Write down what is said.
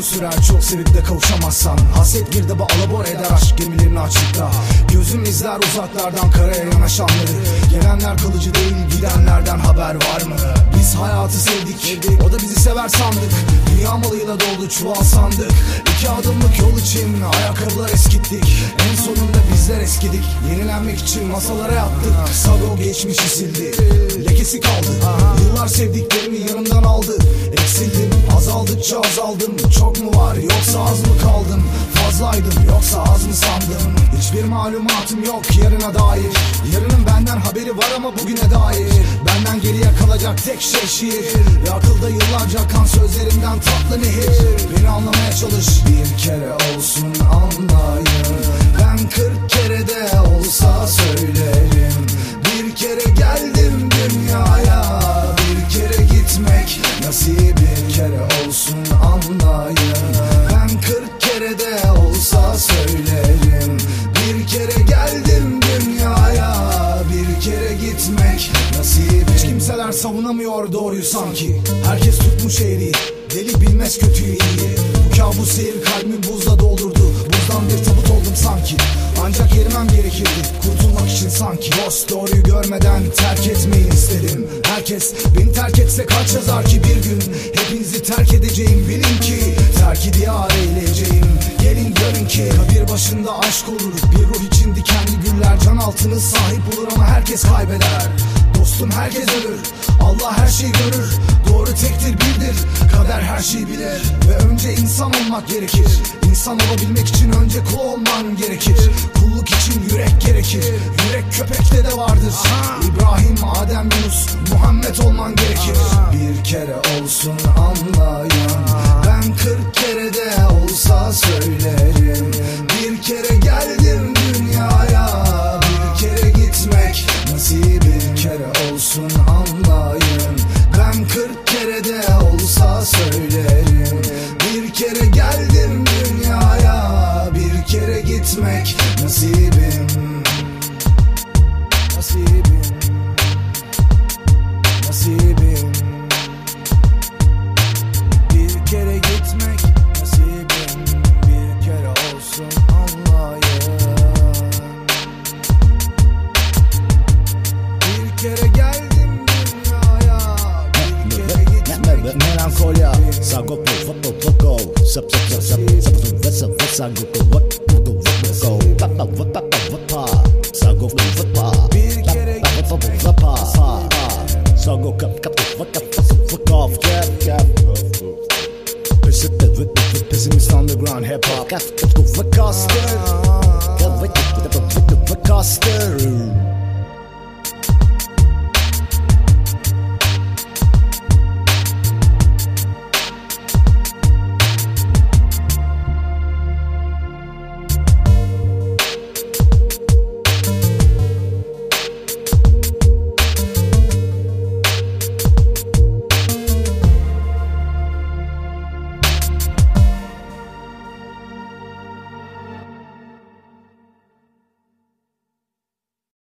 sürer çok sevip de kavuşamazsan. Hasret bir de bu alabor eder aşk gemilerini açıkta. Gözüm izler uzaklardan karaya yanaşanları. Gelenler kalıcı değil, gidenlerden haber var mı? Biz hayatı sevdik, o da bizi sever sandık. Dünya malıyla doldu çuval sandık. 2 adımlık yol için ayakkabılar eskittik. En sonunda bizler eskidik. Yenilenmek için masalara yattık. Sago geçmişi sildi, lekesi kaldı. Yıllar sevdiklerimi yanımdan aldı. Eksildim, azaldıkça azaldım. Çok mu var yoksa az mı kaldım? Fazlaydım yoksa az mı sandım? Hiçbir malumatım yok yarına dair. Yarının benden haberi var ama bugüne dair. Benden geriye kalacak tek şey şiir. Ve akılda yıllarca kan sözlerimden tatlı nehir. Beni anlamaya çalış, bir kere olsun anlayın. Ben 40 kere de olsa söylerim. Bir kere geldim dünyaya, bir kere gitmek nasip. Bir kere olsun anlayın. Ben 40 kere de olsa söylerim. Bir kere geldim dünyaya, bir kere gitmek nasip. Hiç kimseler savunamıyor doğruyu sanki. Herkes tutmuş eğriyi, deli bilmez kötüyü iyi. Bu kabus seyir kalbimi buzla doldurdu. Buzdan bir tabut oldum sanki. Ancak yerimem gerekirdi kurtulmak için sanki. Dost doğruyu görmeden terk etmeyi istedim. Herkes beni terk etse kaç yazar ki bir gün. Hepinizi terk edeceğim bilin ki. Terk diyar eyleyeceğim. Gelin görün ki kabir başında aşk olur. Bir ruh için dikenli güller can altını sahip olur ama herkes kaybeder. Dostum herkes ölür, Allah her şeyi görür. Doğru tektir birdir, kader her şeyi bilir. Ve önce insan olmak gerekir. İnsan olabilmek için önce kul olman gerekir. Kulluk için yürek gerekir. Yürek köpekte de vardır. İbrahim, Adem, Yunus, Muhammed olman gerekir. Bir kere olsun anlayan, ben 40 kere de olsa söylerim. Bir kere geldim dünyaya, bir kere gitmek nasip. Bir kere olsun anlayın, ben 40 kere de olsa söylerim. Bir kere geldim dünyaya, bir kere gitmek nasibim. Nasibim, nasibim. Bir kere gitmek nasibim. Bir kere olsun anlayın. Bir kere geldim dünyaya, bir kere gitmek. Melankolya, sagopo, foto, sap, sagopo, sagopo, bir kere gitmek. Sago pessimist underground hip hop.